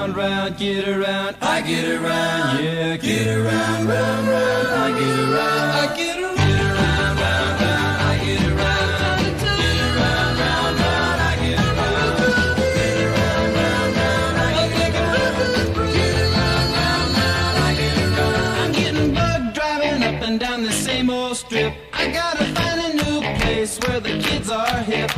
round, get around, I get around, yeah, get around, round, round, I get around, I get around, get around, round, round, I get around, get around, round, round, I get around, get around, round, round, I get around, get around, round, round, I get around. I'm getting bugged driving up and down the same old strip. I gotta find a new place where the kids are hip.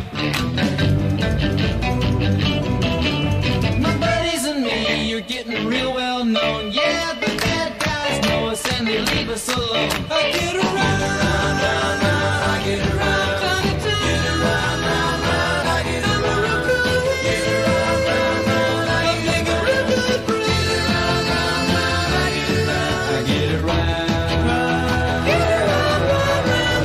You're getting real well known. Yeah, the bad guys know us and they leave us alone. I get around, round, round, round, I get around, get around, round, round, I get around, get around, round, round, I get around, get around, round, round, I get around, I get around, get around, round, round.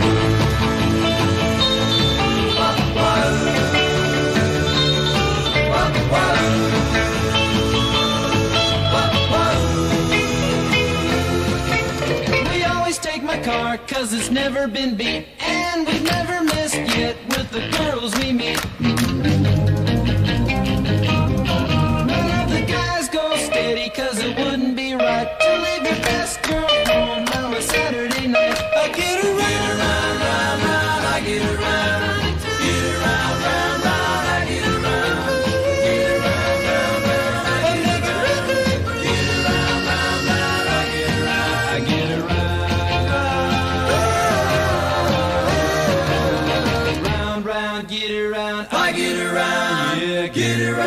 Car, cause it's never been beat, and we've never missed yet with the girls we meet. None of the guys go steady, cause it wouldn't be right to leave your best girl home on a Saturday night. I get around, round, round, round, I get around, get around, round, round, I get around, get around, round, round, I get around, get around, round, round, I get around, I get around. Get around, I get around, yeah, get around.